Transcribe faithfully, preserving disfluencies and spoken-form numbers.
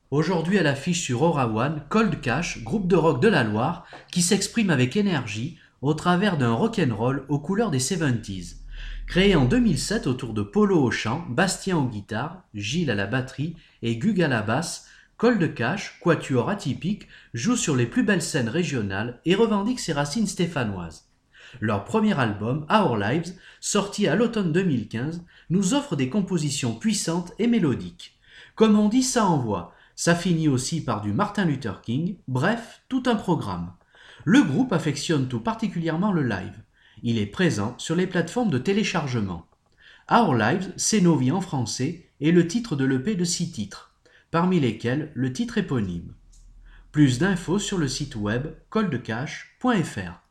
Aujourd'hui à l'affiche sur Aura One, Cold Cash, groupe de rock de la Loire, qui s'exprime avec énergie au travers d'un rock'n'roll aux couleurs des soixante-dix. Créé en deux mille sept autour de Polo au chant, Bastien aux guitares, Gilles à la batterie et Gug à la basse, Cold Cash, quatuor atypique, joue sur les plus belles scènes régionales et revendique ses racines stéphanoises. Leur premier album, Our Lives, sorti à l'automne deux mille quinze, nous offre des compositions puissantes et mélodiques. Comme on dit, ça envoie. Ça finit aussi par du Martin Luther King, bref, tout un programme. Le groupe affectionne tout particulièrement le live. Il est présent sur les plateformes de téléchargement. Our Lives, c'est nos vies en français, est le titre de l'E P de six titres, parmi lesquels le titre éponyme. Plus d'infos sur le site web coldcash point fr.